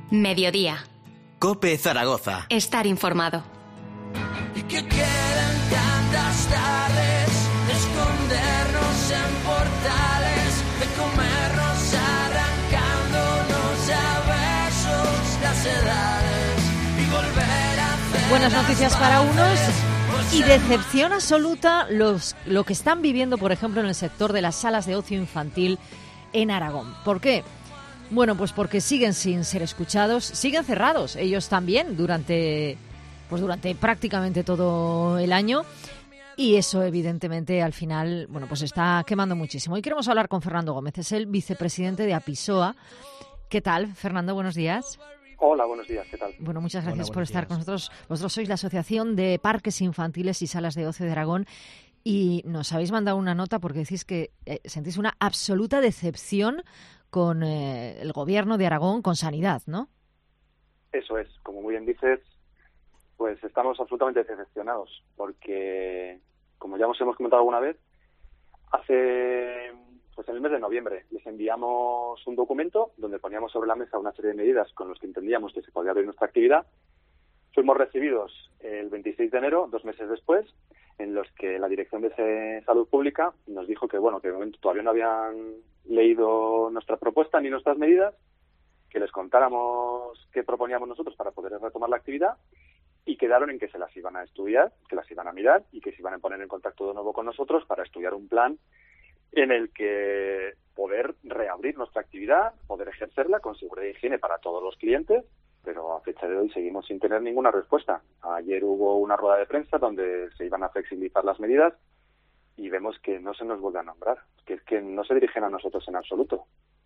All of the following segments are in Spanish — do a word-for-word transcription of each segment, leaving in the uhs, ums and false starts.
Mediodía. COPE Zaragoza. Estar informado. Y que quedan tantas tardes de escondernos en portales, de comernos arrancándonos a besos las edades y volver a hacer. Buenas noticias para unos y decepción absoluta los, lo que están viviendo, por ejemplo, en el sector de las salas de ocio infantil en Aragón. ¿Por qué? Bueno, pues porque siguen sin ser escuchados, siguen cerrados ellos también durante, pues durante prácticamente todo el año, y eso evidentemente al final, bueno, pues está quemando muchísimo. Hoy queremos hablar con Fernando Gómez, es el vicepresidente de APISOA. ¿Qué tal, Fernando? Buenos días. Hola, buenos días, ¿qué tal? Bueno, muchas gracias Hola, por estar días. con nosotros. Vosotros sois la Asociación de Parques Infantiles y Salas de Ocio de Aragón y nos habéis mandado una nota porque decís que eh, sentís una absoluta decepción con eh, el gobierno de Aragón, con Sanidad, ¿no? Eso es, como muy bien dices, pues estamos absolutamente decepcionados porque, como ya os hemos comentado alguna vez, hace, pues en el mes de noviembre les enviamos un documento donde poníamos sobre la mesa una serie de medidas con las que entendíamos que se podía abrir nuestra actividad. Fuimos recibidos el veintiséis de enero, dos meses después, en los que la Dirección de Salud Pública nos dijo que, bueno, que de momento todavía no habían leído nuestra propuesta ni nuestras medidas, que les contáramos qué proponíamos nosotros para poder retomar la actividad, y quedaron en que se las iban a estudiar, que las iban a mirar y que se iban a poner en contacto de nuevo con nosotros para estudiar un plan en el que poder reabrir nuestra actividad, poder ejercerla con seguridad e higiene para todos los clientes, pero a fecha de hoy seguimos sin tener ninguna respuesta. Ayer hubo una rueda de prensa donde se iban a flexibilizar las medidas y vemos que no se nos vuelve a nombrar, que es que no se dirigen a nosotros en absoluto.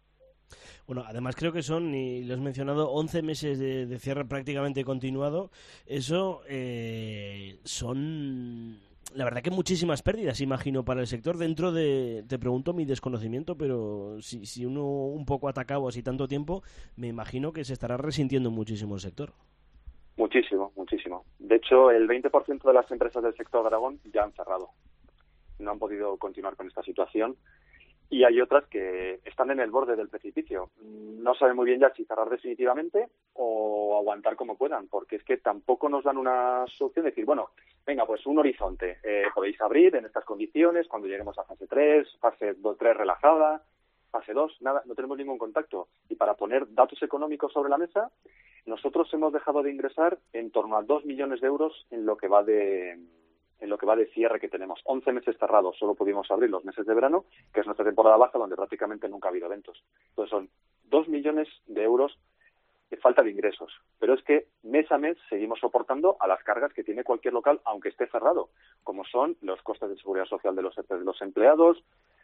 Bueno, además creo que son, y lo has mencionado, once meses de, de cierre prácticamente continuado. Eso eh, son, la verdad que muchísimas pérdidas, imagino, para el sector. Dentro de, te pregunto mi desconocimiento, pero si, si uno un poco atacado así tanto tiempo, me imagino que se estará resintiendo muchísimo el sector. Muchísimo, muchísimo. De hecho, el veinte por ciento de las empresas del sector de Aragón ya han cerrado. No han podido continuar con esta situación. Y hay otras que están en el borde del precipicio. No saben muy bien ya si cerrar definitivamente o aguantar como puedan, porque es que tampoco nos dan una solución de decir, bueno, venga, pues un horizonte. Eh, podéis abrir en estas condiciones cuando lleguemos a fase tres, fase tres relajada, fase dos, nada, no tenemos ningún contacto. Y para poner datos económicos sobre la mesa, nosotros hemos dejado de ingresar en torno a dos millones de euros en lo que va de... en lo que va de cierre que tenemos. once meses cerrados, solo pudimos abrir los meses de verano, que es nuestra temporada baja, donde prácticamente nunca ha habido eventos. Entonces son dos millones de euros de falta de ingresos. Pero es que mes a mes seguimos soportando a las cargas que tiene cualquier local, aunque esté cerrado, como son los costes de seguridad social de los, de los empleados,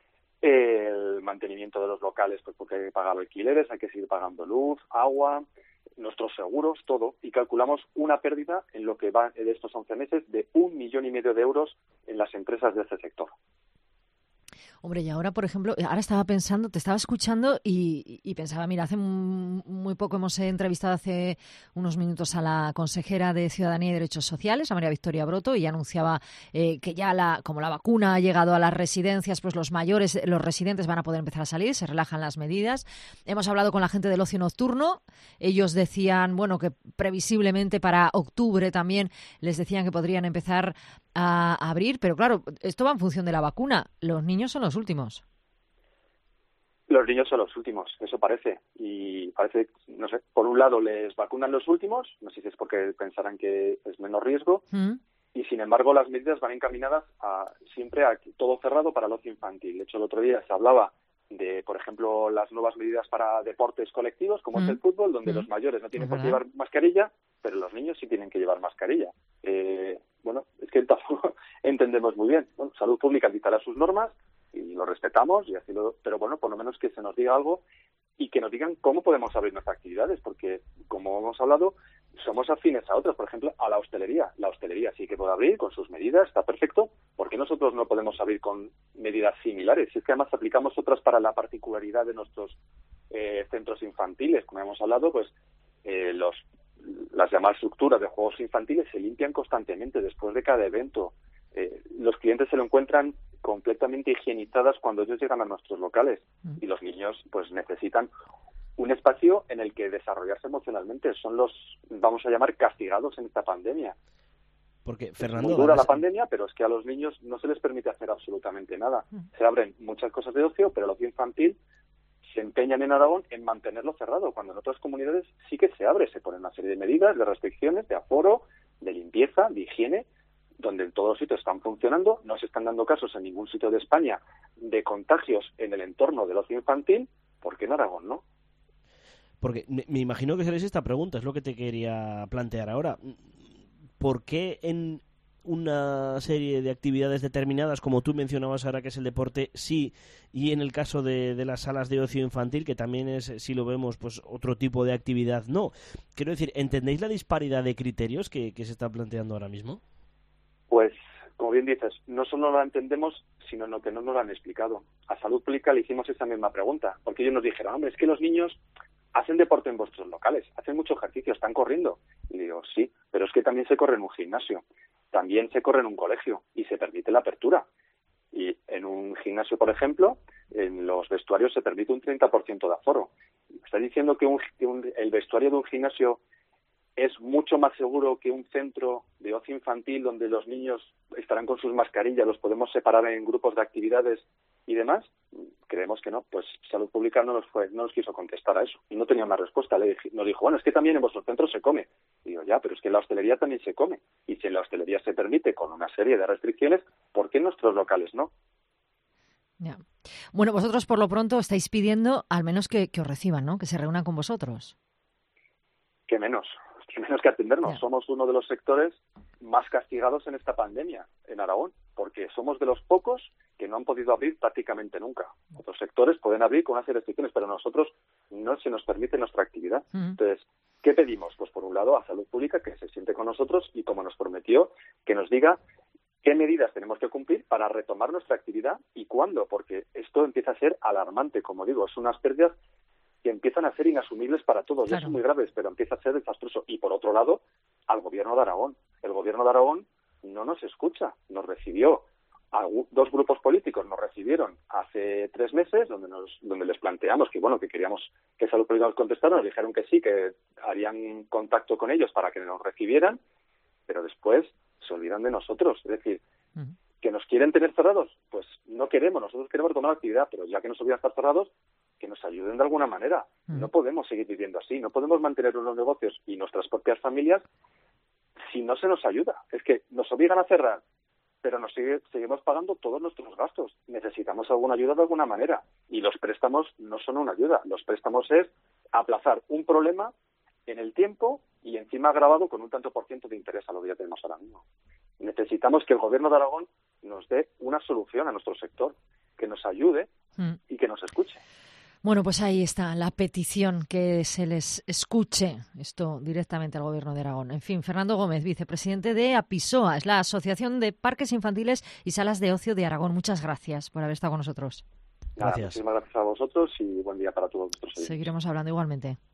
el mantenimiento de los locales, pues porque hay que pagar alquileres, hay que seguir pagando luz, agua, nuestros seguros, todo, y calculamos una pérdida en lo que va de estos once meses de un millón y medio de euros en las empresas de este sector. Hombre, y ahora, por ejemplo, ahora estaba pensando, te estaba escuchando y, y pensaba, mira, hace muy poco hemos entrevistado hace unos minutos a la consejera de Ciudadanía y Derechos Sociales, a María Victoria Broto, y anunciaba eh, que ya la, como la vacuna ha llegado a las residencias, pues los mayores, los residentes van a poder empezar a salir, se relajan las medidas. Hemos hablado con la gente del ocio nocturno, ellos decían, bueno, que previsiblemente para octubre también les decían que podrían empezar a abrir, pero claro, esto va en función de la vacuna. Los niños son los últimos. Los niños son los últimos, eso parece. Y parece, no sé, por un lado les vacunan los últimos, no sé si es porque pensarán que es menos riesgo, ¿Mm? Y sin embargo las medidas van encaminadas a siempre a todo cerrado para el ocio infantil. De hecho, el otro día se hablaba de, por ejemplo, las nuevas medidas para deportes colectivos, como ¿Mm? es el fútbol, donde ¿Mm? los mayores no tienen por qué llevar mascarilla, pero los niños sí tienen que llevar mascarilla. Eh, bueno, es que tampoco entendemos muy bien. Bueno, Salud Pública dictará sus normas y lo respetamos, y así lo, pero bueno, por lo menos que se nos diga algo y que nos digan cómo podemos abrir nuestras actividades, porque, como hemos hablado, somos afines a otras, por ejemplo, a la hostelería. La hostelería sí que puede abrir con sus medidas, está perfecto. ¿Por qué nosotros no podemos abrir con medidas similares? Es que además aplicamos otras para la particularidad de nuestros eh, centros infantiles. Como hemos hablado, pues eh, los las llamadas estructuras de juegos infantiles se limpian constantemente después de cada evento. Eh, los clientes se lo encuentran completamente higienizadas cuando ellos llegan a nuestros locales, y los niños pues necesitan un espacio en el que desarrollarse emocionalmente. Son los, vamos a llamar, castigados en esta pandemia. Porque, Fernando, es muy dura además... la pandemia, pero es que a los niños no se les permite hacer absolutamente nada. Se abren muchas cosas de ocio, pero el ocio infantil se empeñan en Aragón en mantenerlo cerrado, cuando en otras comunidades sí que se abre, se ponen una serie de medidas, de restricciones, de aforo, de limpieza, de higiene, donde en todos los sitios están funcionando, no se están dando casos en ningún sitio de España de contagios en el entorno del ocio infantil. ¿Por qué en Aragón no? Porque me, me imagino que seréis esta pregunta, es lo que te quería plantear ahora. ¿Por qué en una serie de actividades determinadas, como tú mencionabas ahora, que es el deporte, sí, y en el caso de, de las salas de ocio infantil, que también es, si lo vemos, pues otro tipo de actividad, no? Quiero decir, ¿entendéis la disparidad de criterios que, que se está planteando ahora mismo? Pues, como bien dices, no solo no la entendemos, sino no, que no nos lo han explicado. A Salud Pública le hicimos esa misma pregunta, porque ellos nos dijeron, hombre, es que los niños hacen deporte en vuestros locales, hacen mucho ejercicio, están corriendo. Y digo, sí, pero es que también se corre en un gimnasio, también se corre en un colegio y se permite la apertura. Y en un gimnasio, por ejemplo, en los vestuarios se permite un treinta por ciento de aforo. ¿Está diciendo que, un, que un, el vestuario de un gimnasio es mucho más seguro que un centro de ocio infantil donde los niños estarán con sus mascarillas, los podemos separar en grupos de actividades y demás? Creemos que no. Pues Salud Pública no nos fue, no nos quiso contestar a eso y no tenía una respuesta. Le dije, nos dijo, bueno, es que también en vuestros centros se come. Y digo, ya, pero es que en la hostelería también se come. Y si en la hostelería se permite con una serie de restricciones, ¿por qué en nuestros locales no? Ya. Bueno, vosotros por lo pronto estáis pidiendo al menos que, que os reciban, ¿no? Que se reúnan con vosotros. Que menos. Que menos que atendernos. Ya. Somos uno de los sectores más castigados en esta pandemia en Aragón, porque somos de los pocos que no han podido abrir prácticamente nunca. Otros sectores pueden abrir con una serie de restricciones, pero a nosotros no se nos permite nuestra actividad. Uh-huh. Entonces, ¿qué pedimos? Pues por un lado a Salud Pública que se siente con nosotros y, como nos prometió, que nos diga qué medidas tenemos que cumplir para retomar nuestra actividad y cuándo, porque esto empieza a ser alarmante, como digo, es unas pérdidas que empiezan a ser inasumibles para todos. Claro. Ya son muy graves, pero empieza a ser desastroso. Y por otro lado, al gobierno de Aragón. El gobierno de Aragón no nos escucha. Nos recibió, a dos grupos políticos nos recibieron hace tres meses, donde nos donde les planteamos que bueno que queríamos que Salud Pública nos contestara, nos dijeron que sí, que harían contacto con ellos para que nos recibieran, pero después se olvidan de nosotros. Es decir, uh-huh. ¿que nos quieren tener cerrados? Pues no queremos. Nosotros queremos retomar la actividad, pero ya que nos olvidan estar cerrados, que nos ayuden de alguna manera. No podemos seguir viviendo así, no podemos mantener unos negocios y nuestras propias familias si no se nos ayuda. Es que nos obligan a cerrar, pero nos sigue, seguimos pagando todos nuestros gastos. Necesitamos alguna ayuda de alguna manera. Y los préstamos no son una ayuda. Los préstamos es aplazar un problema en el tiempo y encima agravado con un tanto por ciento de interés a lo que ya tenemos ahora mismo. Necesitamos que el gobierno de Aragón nos dé una solución a nuestro sector, que nos ayude y que nos escuche. Bueno, pues ahí está la petición, que se les escuche esto directamente al Gobierno de Aragón. En fin, Fernando Gómez, vicepresidente de APISOA, es la Asociación de Parques Infantiles y Salas de Ocio de Aragón. Muchas gracias por haber estado con nosotros. Nada, gracias. Muchísimas gracias a vosotros y buen día para todos. Seguiremos hablando igualmente.